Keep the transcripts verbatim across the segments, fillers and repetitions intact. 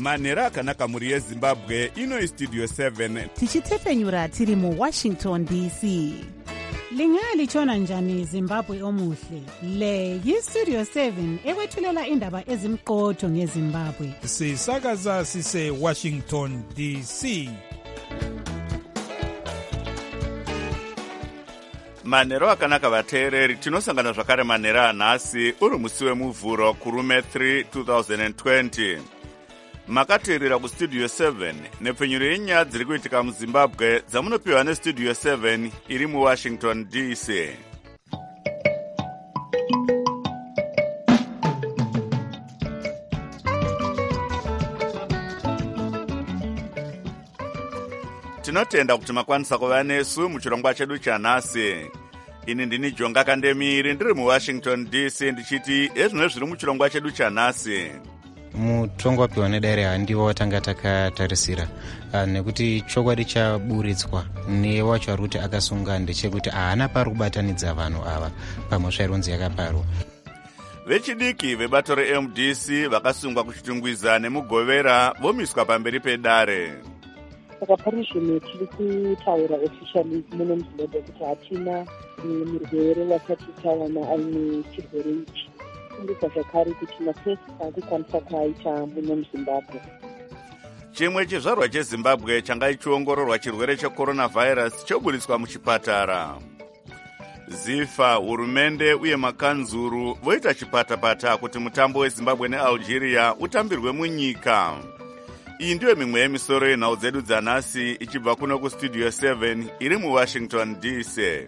manhero akanaka mhuri yezimbabwe. Ino Studio seven tichitefenyura tiri muWashington D C. Lingalitshona njani Zimbabwe omuhle? Le yiStudio seven ekwethulela indaba ezimqotho ngeZimbabwe. Sisakaza sise Washington D C. manhero akanaka vateereri, tinosangana zvakare manhero anhasi uri musi wemuvhuro kurume three twenty twenty. Makateerera kuStudio seven nepfenyuro yenyaya dziri kuitika muZimbabwe dzamunopiwa neStudio seven iri muWashington D C. Tinotenda kuti makwanisa kuva nesu muchirongwa chedu chanhasi. Ini ndini Jonga Kandemiri ndiri muWashington D C ndichiti ezvino zviri muchirongwa chedu chanhasi. Mutongo wapiwa nedaire handiwo watanga takatarisira nekuti chokwadi chaburitswa newacho ari kuti akasunga ndechekuti haana pari kubatanidza vanhu ava pamhosva ironzi yakaparwa. Vechidiki vebato reM D C vakasungwa kuchitungwiza nemugovera vomiswa pamberi pedare. Saka parishini tiri kutaura officially muno muZimbabwe kuti hatina murwere wasati tawana aine chirwere ichi. Ndika zvakare kuti matest akukwanisa kuaita muno muZimbabwe. Chimwe chizvarwa cheZimbabwe changa chichiongororwa chirwere checoronavirus choburitswa muchipatara. Zifa, hurumende uye makanzuru voita chipatapata kuti mutambo weZimbabwe neAlgeria utambirwe munyika. Iyi ndiyo mimwe yemisoro yenhau dzedu dzanhasi ichibva kuno kuStudio seven iri muWashington D C.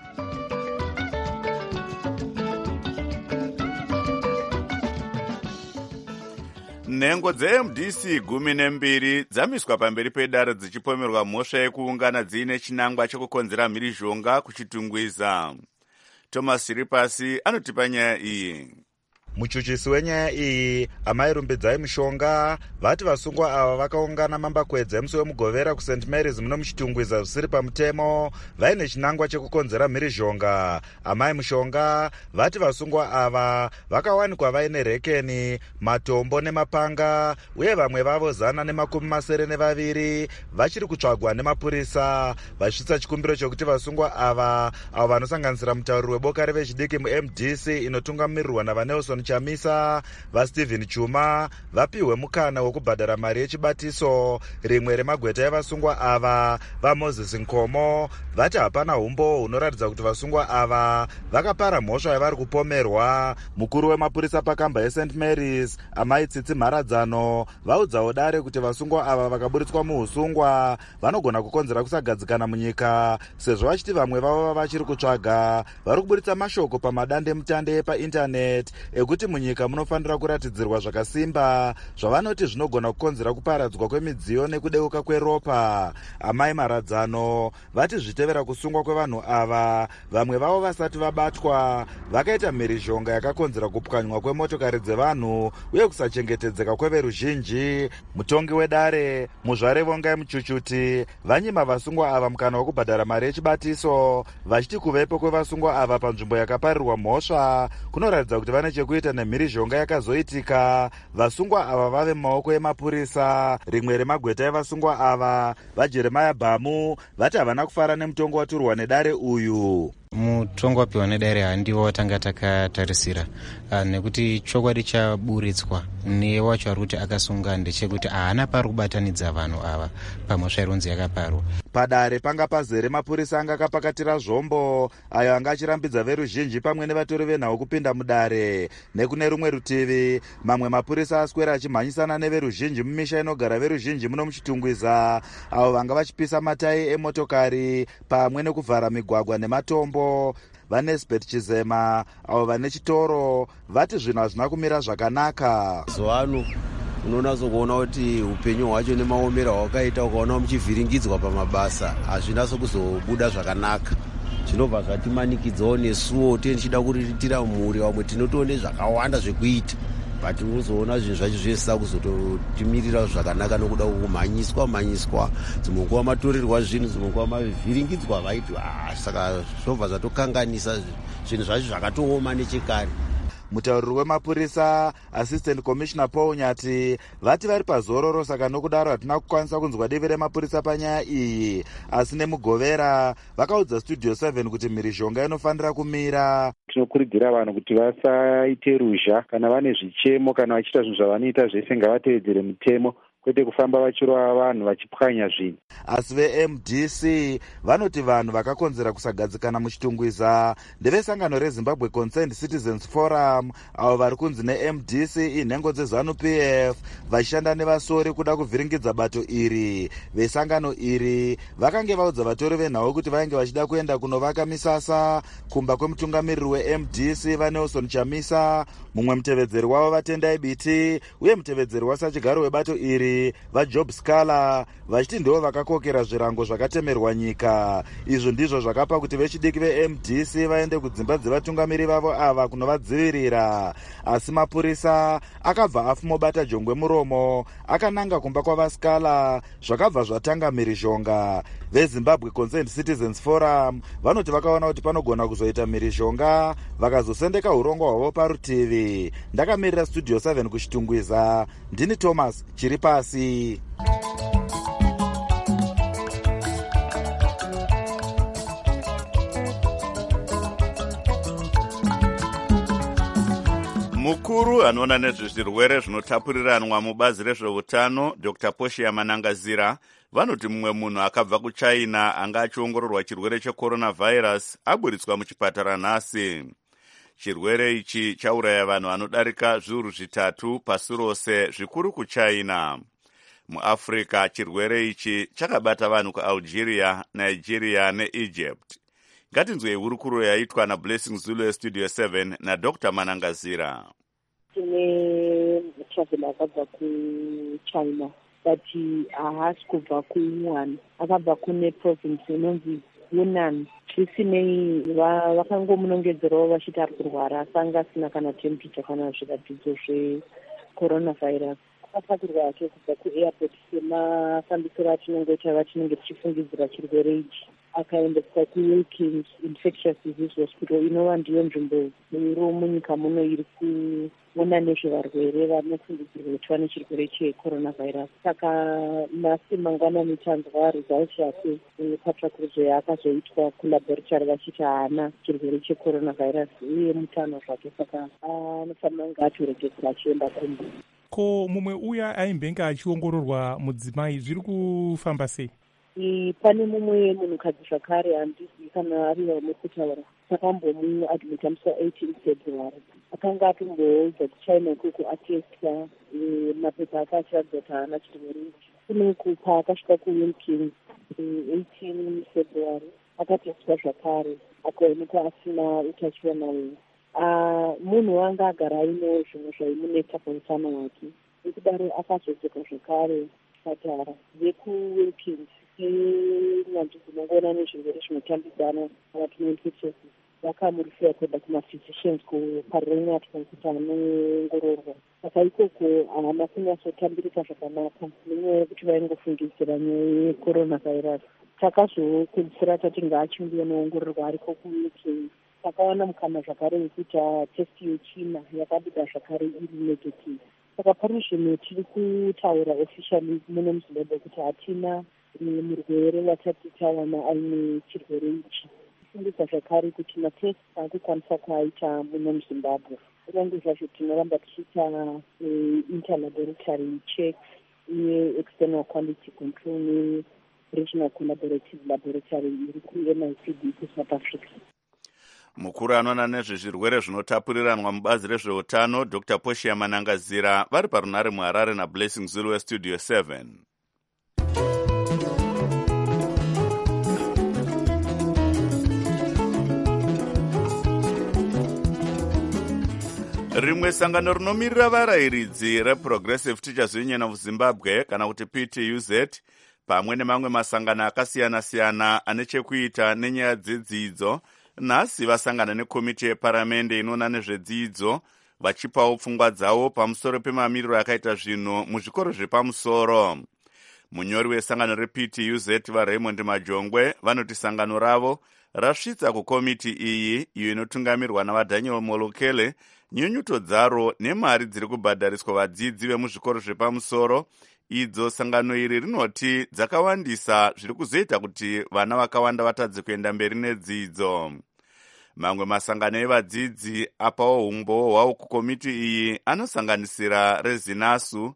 Nhengo dzeM D C gumi nembiri dzamiswa pamberi pedare dzichipomerwa mhosva yekuungana dziine chinangwa chekukonzera mhirizhonga kuchitungwiza. Thomas Chiripasi anotipa nyaya iyi. Muchuchisi wenyaya iyi amai rumbidzai mushonga vati vasungwa ava vakaungana mambakwedza emusi wemugovera kuSt Mary's muno muchitungwiza zvisiri pamutemo vaine chinangwa chekukonzera mhirizhonga. Amai mushonga vati vasungwa ava vakawanikwa vaine rekeni, matombo nemapanga uye vamwe vavo zana nemakumi masere nevaviri vachiri kutsvagwa nemapurisa vachisvitsa chikumbiro chokuti vasungwa ava avo vanosanganisira mutauriri weboka revechidiki muM D C inotungamirirwa navanelson Chamisa vaStephen Chuma vapiwe mukana wokubhadhara mari yechibatiso. Rimwe remagweta evasungwa ava vaMoses Nkomo vati hapana umbo hunoratidza kuti vasungwa ava vakapara mhosva yavari kupomerwa. Mukuru wemapurisa pakamba yeSt Mary's amai Tsitsi Mharadzano vaudzawo dare kuti vasungwa ava vakaburitswa muusungwa vanogona kukonzera kusagadzikana munyika sezvo vachiti vamwe vavo vachiri kutsvaga vari kuburitsa mashoko pamadande mutande epaindaneti ekuti munyika munofanira kuratidzirwa zvakasimba zvavanoti zvinogona kukonzera kuparadzwa kwemidziyo nekudeuka kweropa. Amai Mharadzano vati zvitevera kusungwa kwevanhu ava vamwe vavo vasati vabatwa vakaita mhirizhonga yakakonzera kupwanywa kwemotokari dzevanhu uye kusachengetedzeka kweveruzhinji. Mutongi wedare Muzvare Vongai Muchuchuti vanyima vasungwa ava mukana wokubhadhara mari yechibatiso vachiti kuvepo kwevasungwa ava panzvimbo yakaparirwa mhosva kunoratidza kuti vane chekuita nemhirizhonga yakazoitika. Vasungwa ava vave mumaoko emapurisa. Rimwe remagweta evasungwa ava vaJeremiah Bhamu vati havana kufara nemutongo waturwa nedare uyu. Mutongo wapiwa nedaire handiwo watanga takatarisira nekuti chokwadi chaburitswa newacho ari kuti akasunga ndechekuti haana pari kubatanidza vanhu ava pamhosva ironzi yakaparwa. Padare panga pazere mapurisa anga akapakatira zvombo ayo anga achirambidza veruzhinji pamwe nevatori venhau kupinda mudare. Nekune rumwe rutivi mamwe mapurisa aswera achimhanyisana neveruzhinji mumisha inogara veruzhinji muno muchitungwiza avo vanga vachipisa matayi emotokari pamwe nekuvhara migwagwa nematombo. VaNesbeth Chizema avo vane chitoro vati zvinhu hazvina kumira zvakanaka. Zvano unonazokuona kuti upenyu hwacho nemaomero hwakaita ukaona muchivhiringidzwa pamabasa hazvina sokuzobuda zvakanaka. Zvinobva zvatimanikidzawo nesuwo tichida kuriritira mhuri vamwe tinotoone zvakawanda zvekuita but unozoona zvinhu zvacho zvese kuzototimirira zvakanaka nokuda kumhanyiswa mhanyiswa dzimwe nguva matorerwa zvinhu dzimwe nguva mavhiringidzwa vaiti saka zvobva zvatokanganisa zvinhu zvacho zvakatooma nechekare. Mutauriri wemapurisa Assistant Commissioner Paul Nyati vati vari pazororo, saka nokudaro hatina kukwanisa kunzwa divi remapurisa panyaya iyi, asi nemugovera vakaudza Studio seven kuti mhirizhonga inofanira kumira. Tinokurudzira vanhu kuti vasaite ruzha kana vane zvichemo kana vachiita zvinhu zvavanoita zvese ngavatevedzere mutemo, kwete kufamba vachirova vanhu vachipwanya zvinhu. Asi ve-M D C vanoti vanhu vakakonzera kusagadzikana muchitungwiza ndevesangano reZimbabwe Concerned Citizens Forum, avo vari kunzi ne-M D C inhengo dzeZANU P F, vachishanda nevasori kuda kuvhiringidza bato iri. Vesangano iri vakange vaudza vatori venhau kuti vainge vachida kuenda kunovaka misasa kumba kwemutungamiriri we-M D C vaNelson Chamisa, mumwe mutevedzeri wavo vaTendai Biti uye mutevedzeri wasachigaro webato iri vaJob Scala, vachiti ndivo vakakokera zvirango zvakatemerwa nyika. Izvo ndizvo zvakapa kuti vechidiki ve-M D C vaende kudzimba dzevatungamiri vavo ava kunovadzivirira. Asi mapurisa akabva afumobata jongwe muromo akananga kumba kwavaScala, zvakabva zvatanga mhirizhonga. VeZimbabwe Concerned Citizens Forum vanoti vakaona kuti panogona kuzoita mhirizhonga vakazosendeka urongwa hwavo parutivi. Ndakamirira Studio seven kuchitungwiza, ndini Thomas Chiripasi. Mukuru anoona nezvezvirwere zvinotapuriranwa mubazi rezveutano Doctor Poshiya Manangazira vanoti mumwe munhu akabva kuChina anga achiongororwa chirwere cheCoronavirus aburitswa muchipatara nhasi. Chirwere ichi chauraya vanhu vanodarika zviuru zvitatu pasi rose, zvikuru kuChina. MuAfrica chirwere ichi chakabata vanhu kuAlgeria, Nigeria neEgypt. Ngatinzwei hurukuro yaitwa naBlessing Zulu yeStudio seven naDr Manangazira. Tine travel akabva kuChina but haasi kubva kuWuhan, akabva kune province inonzi Yunnan. Zvisinei vakangomunongedzerawo vachiti ari kurwara, asanga asina kana temperature kana zviratidzo zveCoronavirus. Akapakurwa ake kubva kuairport semafambisiro atinongoita vatinenge tichifungidzira chirwere ichi, akaendeswa kuWilkins Infectious Disease Hospital, inova ndiyo nzvimbo iro munyika muno iri kuona nezvevarwere vanofungidzirwa kuti vane chirwere cheCoronavirus. Saka nhasi mangwanani tanzwa results yake patsvakurudzo yaakazoitwa kulaboratory vachiti haana chirwere cheCoronavirus uye mutano zvake, saka anofanira kunge atoregedzera achienda kumba. Ko mumwe uya aimbenge achiongororwa mudzimai zviri kufamba sei? Pane mumwe munhukadzi zvakare, handizii kana ari wamukutaura, takambomuadmita musi eighteen February. Akanga atomboudza kuChina ikoko atestwa mapepa ake achiratidza kuti haana chirwere ichi. Kune kupa akasvika kuWilkins eighteen February akatestwa zvakare akaonekwa asina utachiona uyu. Munhu wanga agara aino zvimwe zvaimunetsa pautano hwake, nekudaro akazodzoka zvakare chipatara yekuWilkins nyanzvi dzinongoona nezvirwere zvinotambidzana kana tunoinfectious. Vakamurifira kuenda kumaphysicians kuparrenatwa kuti anoongororwa. Saka ikoko haana kunyatsotambirika zvakanaka nenyaya yekuti vaingofungidzira nyaya yeCoronavirus. Takazopedzisira tati ngaachimbi anoongororwa ariko kuWilkins. Takawana mukana zvakare wekuti test yechina yakabuda zvakare iri negative. Saka pari zvino tiri kutaura officially muno muZimbabwe kuti hatina murwere watati tawana aine chirwere ichi. Kufungisa zvakare kuti matest akukwanisa kuaita muno muZimbabwe. Kunyange zvazvo tinoramba tichiita interlaboratory checks uye external quality control neregional collaborative laboratory iri ku-N I C D kuSouth Africa. Mukuru anoona nezvezvirwere zvinotapuriranwa mubazi rezveutano Doctor Poshiya Manangazira vari parunare muHarare naBlessing Zulu weStudio seven. Rimwe sangano rinomirira varayiridzi reProgressive Teachers Union of Zimbabwe kana kuti P T U Z pamwe nemamwe masangano akasiyana-siyana ane chekuita nenyaya dzedzidzo nhasi vasangana nekomiti yeparamende inoona nezvedzidzo vachipawo pfungwa dzavo pamusoro pemamiriro akaita zvinhu muzvikoro zvepamusoro. Munyori wesangano reP T U Z vaRaymond Majongwe vanoti sangano ravo rasvitsa kukomiti iyi iyo inotungamirwa navaDaniel Molokele nyunyuto dzaro nemari dziri kubhadhariswa vadzidzi vemuzvikoro zvepamusoro, idzo sangano iri rinoti dzakawandisa zviri kuzoita kuti vana vakawanda vatadze kuenda mberi nedzidzo. Mamwe masangano evadzidzi apawo umbowo hwawo kukomiti iyi anosanganisira Rezinasu,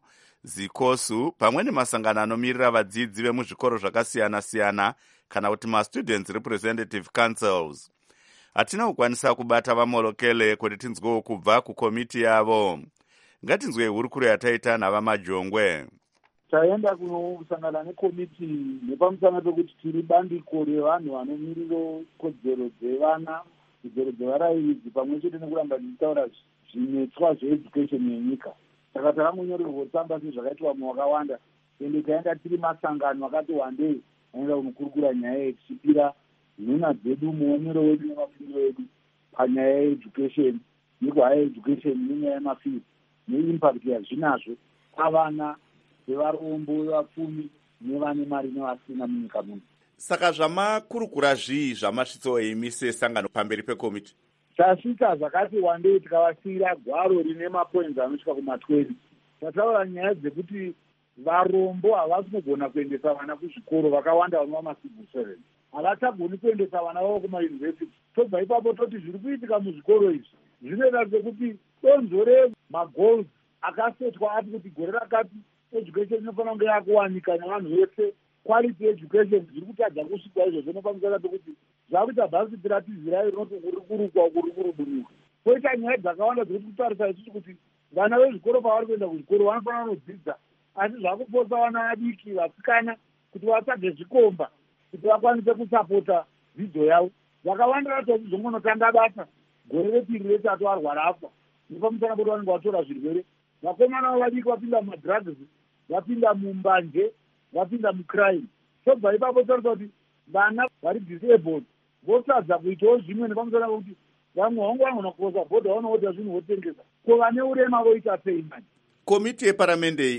Zikosu pamwe nemasangano anomirira vadzidzi vemuzvikoro zvakasiyana-siyana kana kuti maStudents Representative Councils. Hatina kukwanisa kubata vaMolokele kuti tinzwewo kubva kukomiti yavo. Ngatinzwe hurukuro yataita navaMajongwe. Taenda kunosangana nekomiti nepamusana pekuti tiri bandiko revanhu vanomirira kodzero dzevana, kodzero dzevarairidzi pamwe chete nekuramba tichitaura zvinetswa zveeducation yenyika. Saka takangonyorerwa tsamba sezvakaitwa muwakawanda, ende taenda tiri masangano akati wandei aenda kunokurukura nyaya yekuchipira nhuna dzedu, muonero wedu nemafiro edu panyaya yeeducation, nekuhaya education nenyaya yemafiro neimpact yazvinazvo pavana vevarombo, vepfumi nevane mari nevasina munyika muno. Saka zvamakurukura zvii zvamasvitsawo imise sangano pamberi pekomiti? Tasvika zvakati wandei tikavasiyira gwaro rine mapoints anosvika kumatwenty. Tataura nyaya dzekuti varombo havasi kugona kuendesa vana kuzvikoro, vakawanda vanova macivil servants havachagoni kuendesa vana vavo kumayunivhesiti. Tobva ipapo toti zviri kuitika muzvikoro izvi zvinoita sekuti donzo remagoals akasetwa ati kuti gore rakati education inofanira kunge yakuwanika nevanhu vese, quality education zviri kutadza kusvika izvo zvinopamusana pekuti zvakuita bhasi piratizirai rinoti kuri kurukwa kuri kurudunurwa. Koita nyaya dzakawanda dzekuti kutarisa isusu kuti vana vezvikoro pavari kuenda kuzvikoro vanofanira kunodzidza, asi zvakuposa vana vadiki vasikana kuti vatsvage zvikomba kuti vakwanise kusapota dzidzo yavo. Vakawanda vacho zvongonotanga basa gore repiri retatu varwara afa nepamusana pekuti vanenge vatora zvirwere. Vakomana vavo vadiki vapinda mumadrugs, vapinda mumbanje, vapinda mucrime. Tobva ipapo taurisa kuti vana vari disabled votadza kuitawo zvimwe nepamusana pekuti vamwe vangu vanogona kukosa bhodha vanoota zvinhu votengesa. Ko vane urema voita sei manje? Komiti yeparamende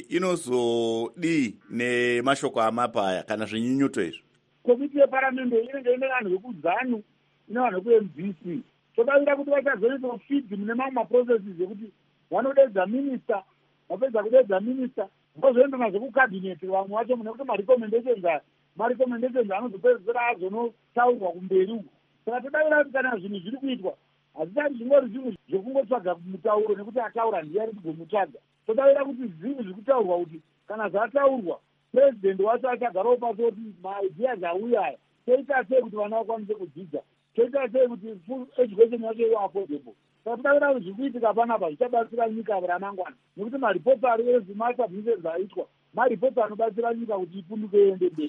inozodii nemashoko amapaya kana zvinyunyuto izvi? Komiti yeparamende inenge ine vanhu vekuzanu, ine vanhu vekuM V C. Todaira kuti vachazoita feed mune mamwe maprocesses ekuti vanodedza minista, vapedza kudedza minista vozoenda nazvo kukabineti vamwe vacho mune kuti marecommendations aya marecommendations anozopedzisira azonotaurwa kumberi uko. Saka todaira kuti kana zvinhu zviri kuitwa hazvisati zvingori zvinhu zvokungotsvaga mutauro nekuti ataura ndiye ari kugomutsvaga. Todaira kuti zvinhu zviri kutaurwa kuti kana zvataurwa president wacho achagarawo pasi kuti maideas auya aya toita sei kuti vana vakwanise kudzidza, toita sei kuti full education yacho iwe affordable. Saka todaira kuti zviri kuitika panapa zvichabatsira nyika ramangwana, nekuti maripoti ari ezvimasabhizinesi aitwa maripoti anobatsira nyika kuti ipunduke iende mberi.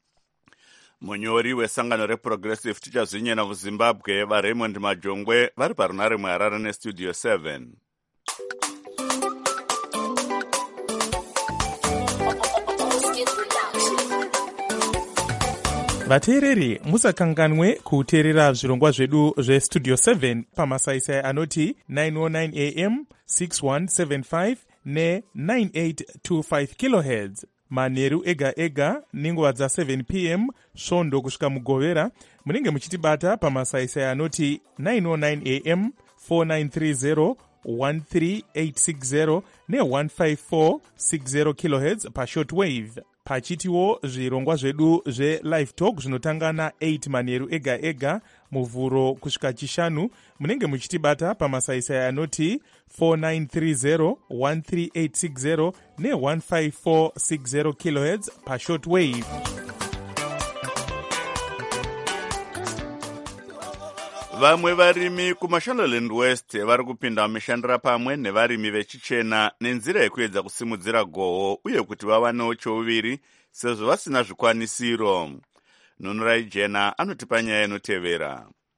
Munyori wesangano reProgressive Teachers Union of Zimbabwe vaRaymond Majongwe vari parunare muHarare nestudio seven. vateereri musakanganwe kuteerera zvirongwa zvedu zvestudio seven pamasaisai anoti nine oh nine a m, six one seven five ne nine eight two five kilohertz manheru ega ega nenguva dza seven p m svondo kusvika mugovera. Munenge muchitibata pamasaisai anoti nine oh nine a m, four nine three zero, one three eight six zero ne one five four six zero kilohertz pashortwave. Pachitiwo zvirongwa zvedu zvelive talk zvinotanga na eight manheru ega ega muvhuro kusvika chishanu. Munenge muchitibata pamasaisai anoti four nine three zero, one three eight six zero ne one five four six zero kilohertz pashortwave. Vamwe varimi kuMashonaland West vari kupinda mumishandira pamwe nevarimi vechichena nenzira yekuedza kusimudzira goho uye kuti vavanewo chouviri sezvo vasina zvikwanisiro. Nunurai Jena anotipa nyaya inotevera.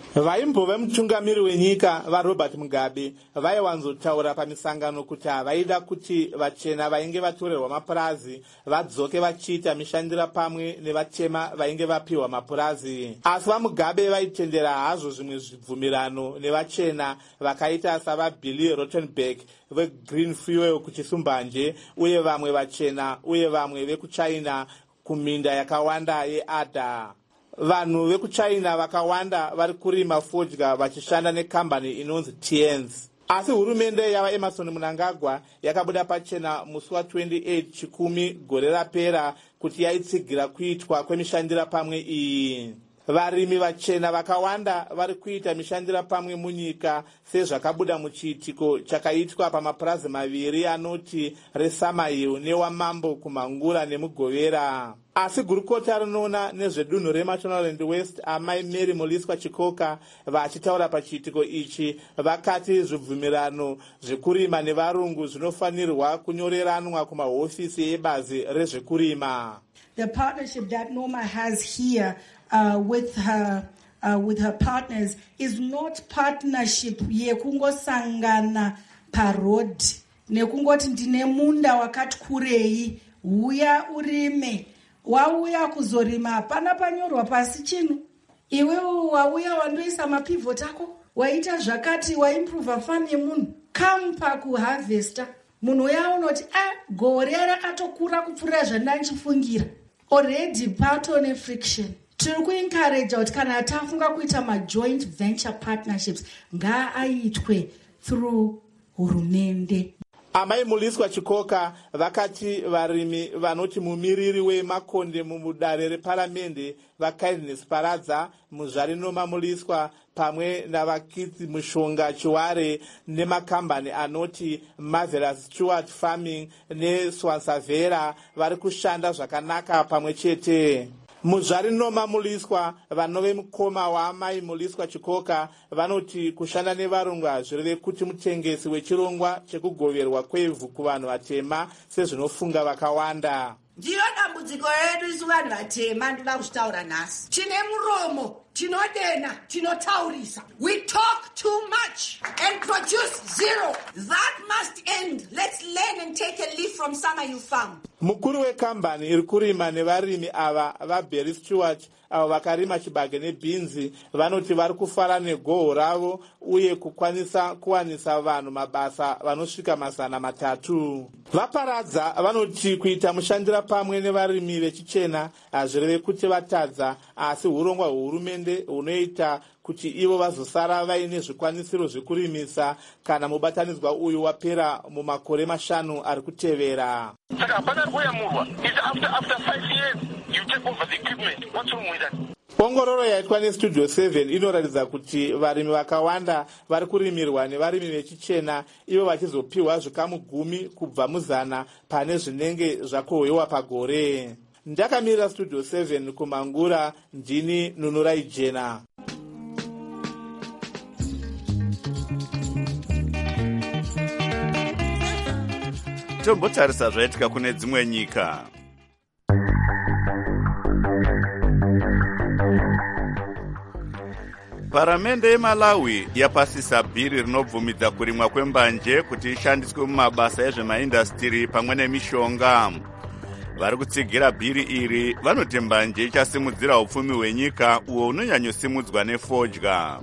vaimbove mutungamiri wenyika varobert mugabe vaiwanzotaura pamisangano kuti havaida kuti vachena vainge vatorerwa mapurazi vadzoke vachiita mishandira pamwe nevatema vainge vapiwa mapurazi. Asi vamugabe vaitendera hazvo zvimwe zvibvumirano nevachena vakaita savabilly rottenberg vegreen fuel kuchisumbanje uye vamwe vachena uye vamwe vekuchina kuminda yakawanda yeada. Vanhu vekuchina vakawanda vari kurima fodya vachishanda nekambani inonzi Tienz. Asi hurumende yava Emerson Mnangagwa yakabuda pachena musi wa twenty-eight chikumi gore rapera kuti yaitsigira kuitwa kwemishandira pamwe iyi. Varimi vachena vakawanda vari kuita mishandira pamwe munyika sezvakabuda muchiitiko chakaitwa pamapurazi maviri anoti reSamahill newamambo kumhangura nemugovera. Asi gurukota rinoona nezvedunhu reMashonaland West amai Mary Muliswa Chikoka vachitaura pachiitiko ichi vakati zvibvumirano zvekurima nevarungu zvinofanirwa kunyoreranwa kumahofisi ebazi rezvekurima. The partnership that Noma has here uh, with her uh, with her partners is not partnership yekungosangana parod nekungoti ndine munda wakati kurei uya urime. Wauya kuzorima hapana panyorwa pasi chinu. Iwe wauya wandoisa mapivot ako, waita zvakati waimprove farm yemunhu. Kampa kuharvesta. Munhu uya unoti ah gore rakatokura kupfuura zvandanchifungira. Already patone friction. Tiri kuencourage kuti kana tafunga kuita ma joint venture partnerships ngaaitwe through hurumende. Amai Muliswa Chikoka vakati varimi vanoti mumiriri wemakonde mumudare reparamende vaKindness Paradza muzvari Noma Muliswa pamwe navakidzi Mushonga Chiware nemakambani anoti Marvelous Stewart Farming neSwansavera vari kushanda zvakanaka pamwe chete. Muzvari Noma Muliswa vanove mukoma waamai Muliswa Chikoka vanoti kushanda nevarungu hazvireve kuti mutengesi wechirongwa chekugoverwa kwevhu kuvanhu vatema sezvinofunga vakawanda. Ndiyo dambudziko redu isu vanhu vatema ndoda kuchitaura nhasi. Tine muromo, tinodena, tinotaurisa. We talk too much and produce zero. That must end. Let's learn and take a leaf from Samahill Farm. Mukuru wekambani iri kurima nevarimi ava vaBerry Stewart avo vakarima chibage nebhinzi vanoti vari kufara negoho ravo uye kukwanisa kuwanisa vanhu mabasa vanosvika mazana matatu. Vaparadza vanoti kuita mushandira pamwe nevarimi vechichena hazvireve kuti vatadza, asi urongwa hwehurumende hunoita kuti ivo vazosara vaine zvikwanisiro zvekurimisa kana mubatanidzwa uyu wapera mumakore mashanu ari kutevera. Saka hapana kuyamurwa. It's after after five years you take over the equipment. What's wrong with that? Ongororo yaitwa neStudio seven inoratidza kuti varimi vakawanda vari kurimirwa nevarimi vechichena ivo vachizopiwa zvikamu gumi kubva muzana pane zvinenge zvakohwewa pagore. Ndakamirira Studio seven kumhangura, ndini Nunurai Jena. Tombotarisa zvaitika kune dzimwe nyika. Paramende yeMalawi yapasisa bhiri rinobvumidza kurimwa kwembanje kuti ishandiswe mumabasa ezvemaindastiri pamwe nemishonga. Vari kutsigira bhiri iri vanoti mbanje ichasimudzira upfumi hwenyika uwo unonyanyosimudzwa nefodya.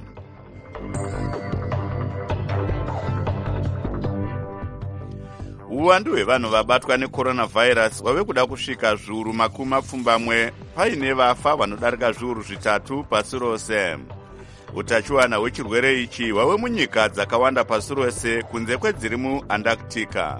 Uwandu hwevanhu vabatwa necoronavirus wave kuda kusvika zviuru makumi mapfumbamwe paine vafa vanodarika zviuru zvitatu pasi rose. Utachiwana hwechirwere ichi hwave munyika dzakawanda pasi rose kunze kwedziri muAntarctica.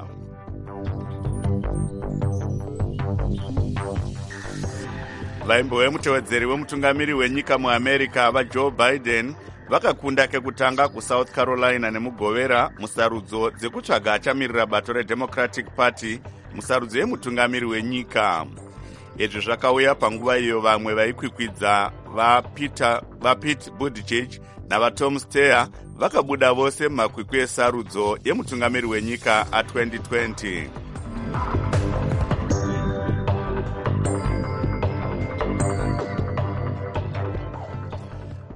Vaimbove mutevedzeri wemutungamiri wenyika muAmerica vaJoe Biden vakakunda kekutanga kuSouth Carolina nemugovera musarudzo dzekutsvaga achamirira bato reDemocratic Party musarudzo yemutungamiri wenyika. Izvi zvakauya panguva iyo vamwe vaikwikwidza vaPeter vaPete Buttigieg navaTom Steyer vakabuda vose mumakwikwi esarudzo yemutungamiri wenyika a20 twenty.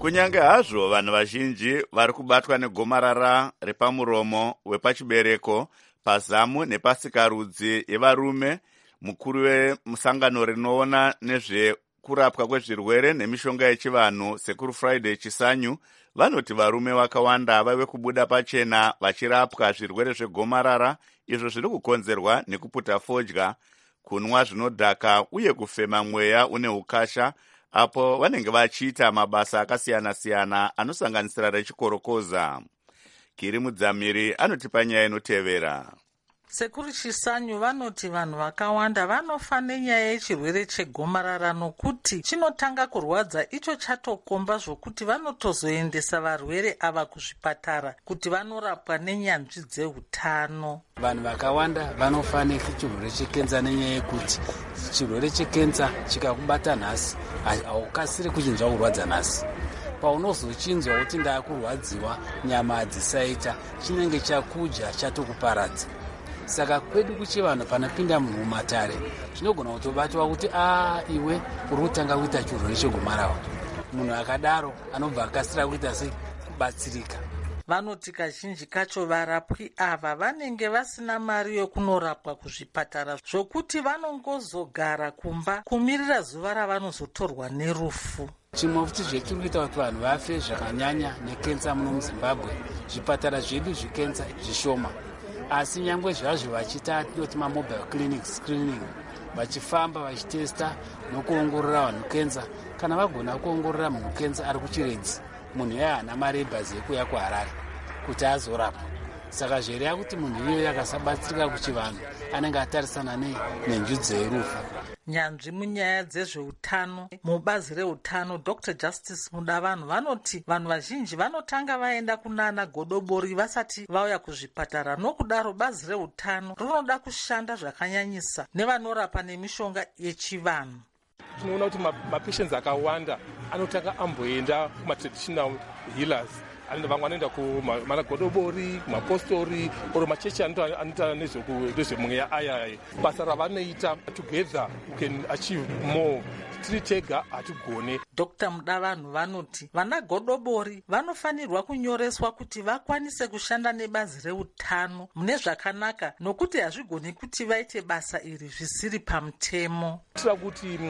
kunyange hazvo vanhu vazhinji vari kubatwa negomarara repamuromo wepachibereko pazamu nepasikarudzi yevarume, mukuru wemusangano rinoona nezvekurapwa kwezvirwere nemishonga yechivanhu sekuru Friday Chisanyu vanoti varume vakawanda vaive kubuda pachena vachirapwa zvirwere zvegomarara, izvo zviri kukonzerwa nekuputa fodya, kunwa zvinodhaka uye kufema mweya une ukasha, apo vanenge vachiita mabasa akasiyana-siyana anosanganisira rechikorokoza. Kiri Mudzamiri anotipa nyaya inotevera. Sekuru Chisanyu vanoti vanhu vakawanda vanofa nenyaya yechirwere chegomarara nokuti chinotanga kurwadza icho chatokomba zvokuti vanotozoendesa varwere ava kuzvipatara kuti vanorapwa nenyanzvi dzeutano. Vanhu vakawanda vanofa nechirwere chekenza nenyaya yekuti chirwere chekenza chikakubata nhasi haukasiri kuchinzwa kurwadza nhasi. Paunozochinzwa kuti ndakurwadziwa nyama hadzisaita, chinenge chakudya chatokuparadza. Saka kwedu kuchivanhu panopinda munhu mumatare zvinogona kutobatwa kuti a iwe uri kutanga kuita chirwere chegomarara. Munhu akadaro anobva akasira kuita sei kubatsirika. Vanoti kazhinji kacho varapwi ava vanenge vasina mari yokunorapwa kuzvipatara zvokuti vanongozogara kumba kumirira zuva ravanozotorwa nerufu. Chimwe futi zvekiri kuita kuti vanhu vafe zvakanyanya nekensa muno muZimbabwe, zvipatara zvedu zvekensa zvishoma. Asi nyangwe zvazvo vachiita tinoti mamobile clinic screening, vachifamba vachitesta nokuongorora vanhu kensa, kana vagona kuongorora munhu kensa ari kuchiredzi, munhu iye haana mari yebhazi yekuuya kuHarare kuti azorapwa. Saka zvereva kuti munhu iyoyo akasabatsirika kuchivanhu anenge atarisana nenjodzi yerufu. Nyanzvi munyaya dzezveutano mubazi reutano Doctor Justice Mudavanhu vanoti vanhu vazhinji vanotanga vaenda kunana godobori vasati vauya kuzvipatara, nokudaro bazi reutano rinoda kushanda zvakanyanyisa nevanorapa nemishonga yechivanhu. Tinoona kuti mapatients akawanda anotanga amboenda kuma-traditional healers. Vamwe vanoenda kumanagodobori, kumapostori, oro machechi anoita nezvemweya aya. Basa ravanoita together we can achieve more. Tiri tega hatigone. Doctor Mudavanhu vanoti vana godobori vanofanirwa kunyoreswa kuti vakwanise kushanda nebazi reutano mune zvakanaka, nokuti hazvigoni kuti vaite basa iri zvisiri pamutemo. Tira kuti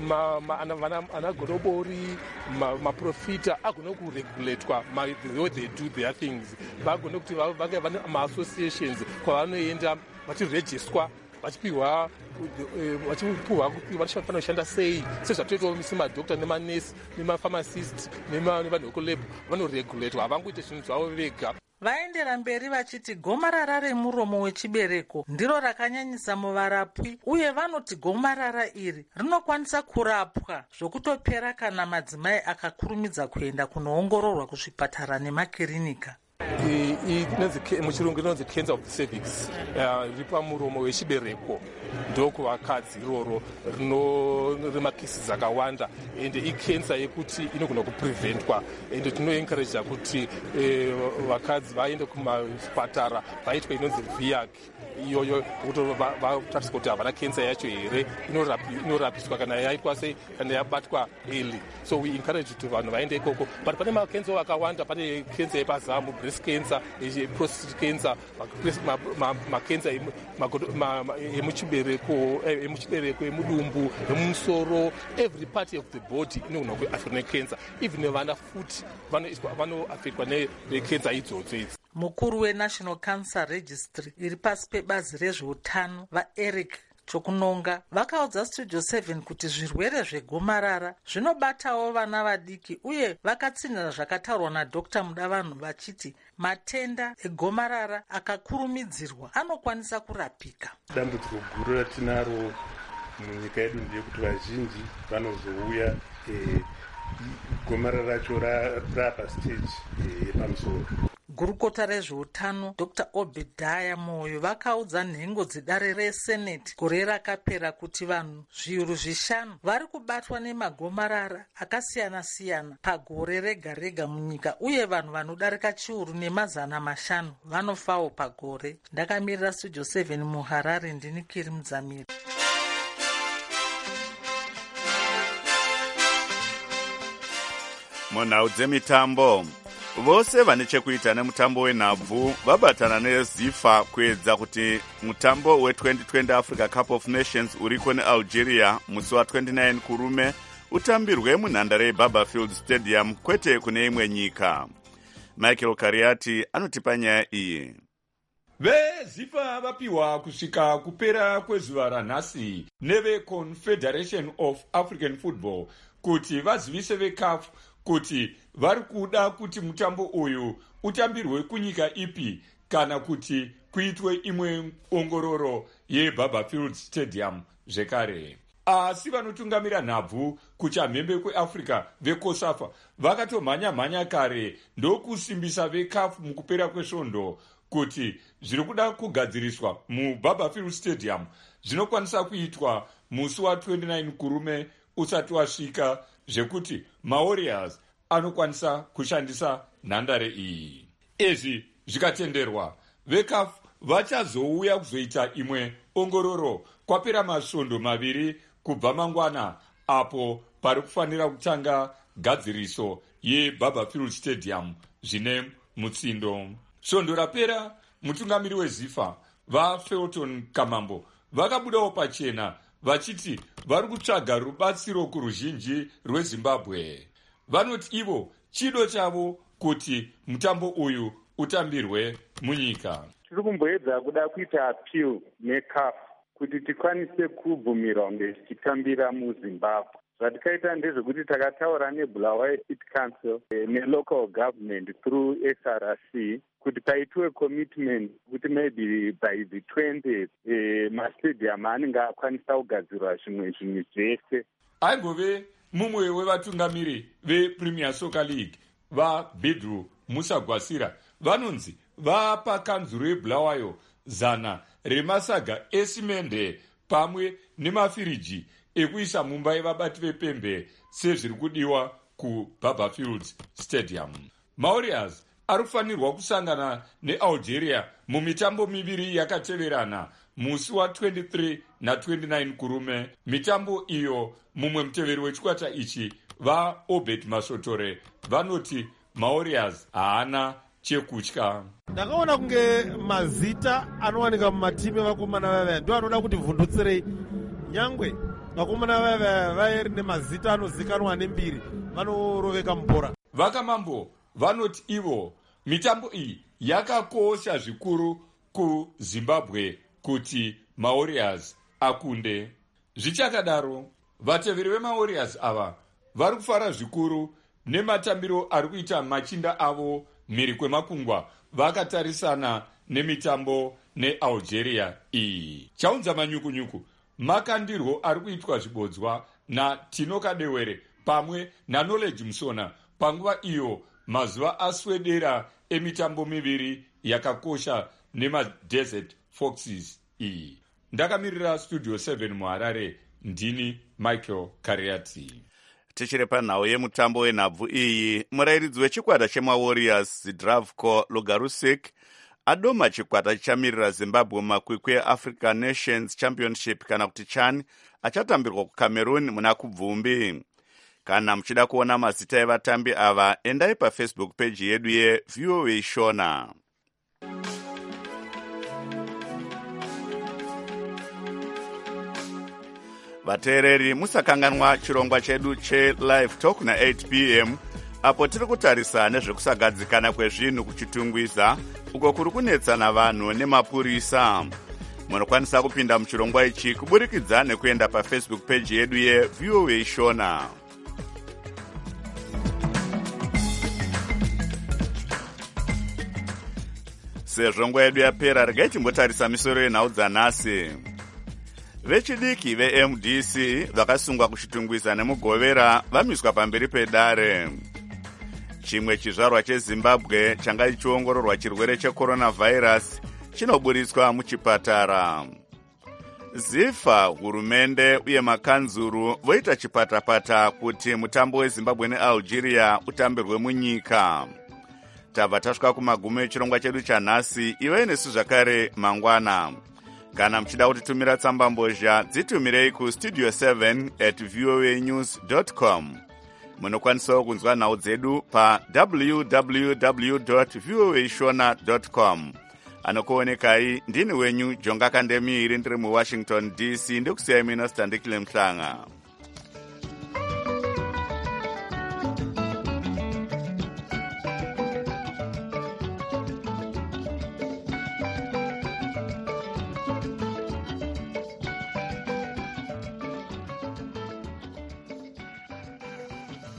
ana godobori, maprofita agone kuregulatwa the way they do their things. Vagone kuti vave vane ma-associations kwavanoenda vachirejistwa vachipiwa vachipiwa kuti vanofanira kushanda sei sezvatoitawo semadhokta nemanesi nemapharmacist nevanhu vekulab vanoregulatwa, havangoite zvinhu zvavo vega. Vaendera mberi vachiti gomarara remuromo wechibereko ndiro rakanyanyisa muvarapwi, uye vanoti gomarara iri rinokwanisa kurapwa zvokutopera kana madzimai akakurumidza kuenda kunoongororwa kuzvipatara nemakirinika. Muchirungu inonzi cancer of the cervix, riri pamuromo wechibereko, ndokuvakadzi iroro rinemakesi akawanda, ende ikensa yekuti inogona kupreventwa, ende tinoencouragea kuti vakadzi vaende kumazvipatara vaitwa inonzi V I A C iyoyo kuti vatariswa kuti havana kensa yacho here, inorapiswa kana yaitwa sei, kana yabatwa early. So we encourage kuti vanhu vaende ikoko, but pane makensa akawanda, pane kensa yepazamu, breast cancer, prostate cancer, makensa emuchibereko, emuchibereko, emudumbu, emusoro, every part of the body inogona kuaffectwa nekensa. Even vana futi vanoaffectwa nekensa idzodzo idzi. Mukuru weNational Cancer Registry iri pasi pebazi rezveutano vaEric Chokunonga vakaudza Studio seven kuti zvirwere zvegomarara zvinobatawo vana vadiki, uye vakatsinhira zvakataurwa naDoctor Mudavanhu vachiti matenda egomarara akakurumidzirwa anokwanisa kurapika. Dambudziko guru ratinaro munyika yedu ndeyekuti vazhinji vanozouya gomarara racho rapa stage yepamusoro. Gurukota rezveutano Doctor Obedaya Moyo vakaudza nhengo dzedare reseneti gore rakapera kuti vanhu zviuru zvishanu vari kubatwa nemagomarara akasiyana-siyana pagore rega rega munyika, uye vanhu vanodarika chiuru nemazana mashanu vanofawo pagore. Ndakamirira Studio seven muHarare, ndini Kiri Mudzamiri. munhau dzemitambo, vose vane chekuita nemutambo wenhabvu vabatana nezifa kuedza kuti mutambo we-twenty twenty Africa Cup of Nations uriko nealgeria musi wa-twenty-nine kurume utambirwe munhandare yeBarberfield Stadium kwete kune imwe nyika. Michael Kariati anotipa nyaya iyi. Vezifa vapiwa kusvika kupera kwezuva ranhasi neve-Confederation of African Football kuti vazivise ve-CAF kuti vari kuda kuti mutambo uyu utambirwe kunyika ipi kana kuti kuitwe imwe ongororo yeBarberfield Stadium zvekare. Asi vanotungamira nhabvu kuchamhembe kweAfrica veCOSAFA vakatomhanya-mhanya kare ndokusimbisa ve-CAF mukupera kwesvondo kuti zviri kuda kugadziriswa muBarberfield Stadium zvinokwanisa kuitwa musi wa-twenty-nine kurume usati wasvika, zvekuti maWarriors anokwanisa kushandisa nhandare iyi. Izvi zvikatenderwa, ve-CAF vachazouya kuzoita imwe ongororo kwapera masvondo maviri kubva mangwana, apo pari kufanira kutanga gadziriso yeBarberfield Stadium zvine mutsindo. Svondo rapera, mutungamiri wezifa vaFelton Kamambo vakabudawo pachena vachiti vari kutsvaga rubatsiro kuruzhinji rweZimbabwe. Vanoti ivo chido chavo kuti mutambo uyu utambirwe munyika. Tiri kumboedza kuda kuita appeal neCAF kuti tikwanise kubvumirwa kunge tichitambira muZimbabwe. Zvatikaita ndezvekuti takataura neBulawayo City Council nelocal government through S R C kuti paitwe commitment kuti maybe by the twentieth eh, mastadium anenge akwanisa kugadzirwa zvimwe zvinhu zvese. Aigove mumwe wevatungamiri vePremier Soccer League vaBedru Musagwasira vanonzi vapa kanzuro yeBulawayo zana remasaga esimende pamwe nemafiriji ekuisa mumba yevabati vepembe sezviri kudiwa kuBarberfield Stadium. maWarriors ari kufanirwa kusangana neAlgeria mumitambo miviri yakateverana musi wa-twenty-three na-twenty-nine kurume. Mitambo iyo mumwe muteveri wechikwata ichi vaObert Masotore vanoti maWarriors haana chekutya. Ndakaona kunge mazita anowanika mumatimu evakomana vaya ndo anoda kuti vhundutsirei, nyangwe vakomana vaya vairi nemazita anozikanwa nembiri vanoroveka mubhora. Vakamambo vanoti ivo mitambo iyi yakakosha zvikuru kuZimbabwe kuti maWarriors akunde. Zvichakadaro, vateveri vemaWarriors ava vari kufara zvikuru nematambiro ari kuita machinda avo mhiri kwemakungwa vakatarisana nemitambo neAlgeria iyi. Chaunza manyukunyuku makandirwo ari kuitwa zvibodzwa naTino Kadewere pamwe naKnowledge Musona panguva iyo mazuva aswedera emitambo miviri yakakosha nemaDesert Foxes iyi. Ndakamirira Studio seven muHarare, ndini Michael Kariati. Tichiri panhau yemutambo wenhabvu iyi, murairidzi wechikwata chemaWarriors Zdravko Logarusek adoma chikwata chichamirira Zimbabwe mumakwikwi eAfrican Nations Championship kana kuti CHAN achatambirwa kuCameroon muna kubvumbi. Kana muchida kuona mazita evatambi ava, endai paFacebook page yedu yeV O A Shona. Vateereri, musakanganwa chirongwa chedu cheLive Talk na eight p m apo tiri kutarisa nezvekusagadzikana kwezvinhu kuchitungwiza uko kuri kunetsana vanhu nemapurisa. Munokwanisa kupinda muchirongwa ichi kuburikidza nekuenda paFacebook page yedu yeV O A Shona. Sezvo nguva yedu yapera, regai timbotarisa misoro yenhau dzanhasi. Vechidiki veM D C vakasungwa kuchitungwiza nemugovera vamiswa pamberi pedare. Chimwe chizvarwa cheZimbabwe changa chichiongororwa chirwere checoronavirus chinoburitswa muchipatara. Zifa, hurumende uye makanzuru voita chipatapata kuti mutambo weZimbabwe neAlgeria utambirwe munyika. Tabva tasvika kumagumo echirongwa chedu chanhasi. Iwe nesu zvakare mangwana. Kana muchida kutitumira tsamba mbozha, dzitumirei ku studio seven at voanews dot com. munokwanisawo kunzwa nhau dzedu pa w w w voa shona com. anokuonekai ndini wenyu Jonga Kandemiri ndiri muwashington d c ndikusiyai mina Standikile Mhlanga.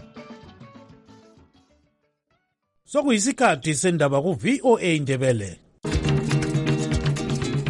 sokuyisikhathi sendaba ku V O A Ndebele.